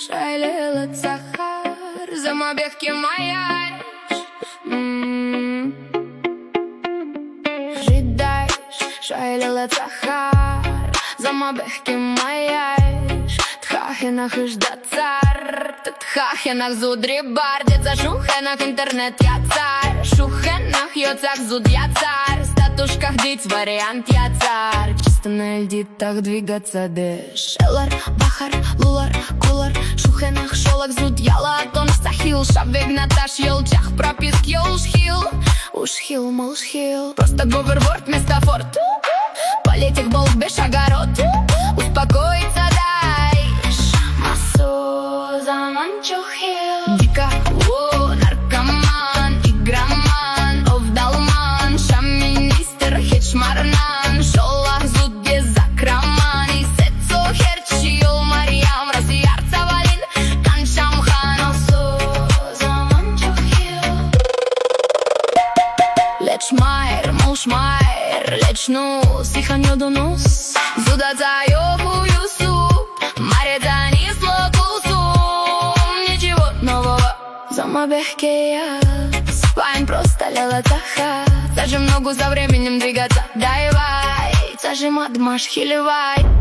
шайлет сахар, замабегки маяш. Жидаеш, шайлет сахар, замабегки маяш. Тхахенах ждат цар, тхахенах зудри бар, деца шухенах интернет я царь, шухенах йоцах зуд я царь, статушках диц вариант я царь, чисто на эльдитах двигаться деш. Элар, бахар, лулар, кулар, шухенах шолак зуд яла, тон сахил, шабег наташ елчах, прописк елшхил, ушхил, молшхил, просто говерворд вместо форт, политик болт беш огород, успокоиться дай. Дика, о, наркоман, игроман, овдалман, шам-министр, хечмарнан, шолах зуд без закроман, и сецо херчил Марьям, разъяр цавалин, каншамхан, заман чохил. Леч майр, молшмайр, леч нус, иханьо донус, зуда зайову юсуп, марета не замабегки я спаем просто лелатаха. Зажим ногу за временем двигаться, давай, зажим адмаш хиливай.